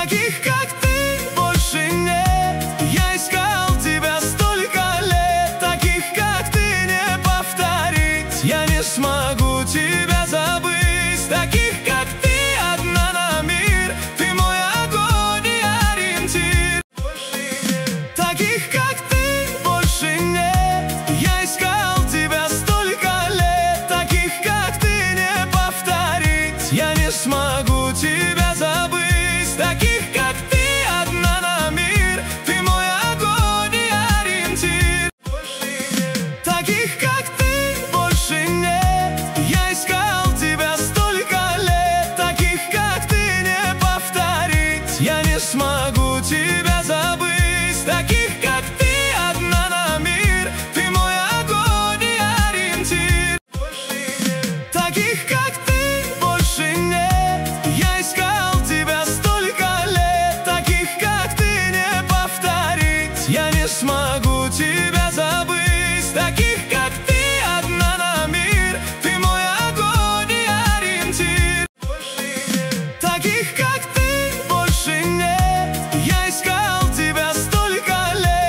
Таких, как ты, больше нет. Я искал тебя столько лет. Таких, как ты, не повторить. Я не смогу тебя забыть. Таких, как ты, одна на мир. Ты мой огонь и ориентир. Таких, как ты, больше нет. Я искал тебя столько лет. Таких, как ты, не повторить. Я не смогу тебя забыть. Таких, как ты, одна на мир. Ты мой огонь и ориентир. Таких, как ты, больше нет. Я искал тебя столько лет. Таких, как ты, не повторить. Я не смогу тебя забыть. Таких, как ты, одна на мир. Ты мой огонь и ориентир. Таких, как ты, больше нет. Я искал тебя столько лет. Таких, как ты, не повторить. Я не смогу тебя забыть. Таких, как ты, одна на мир. Ты мой огонь и ориентир. Таких, как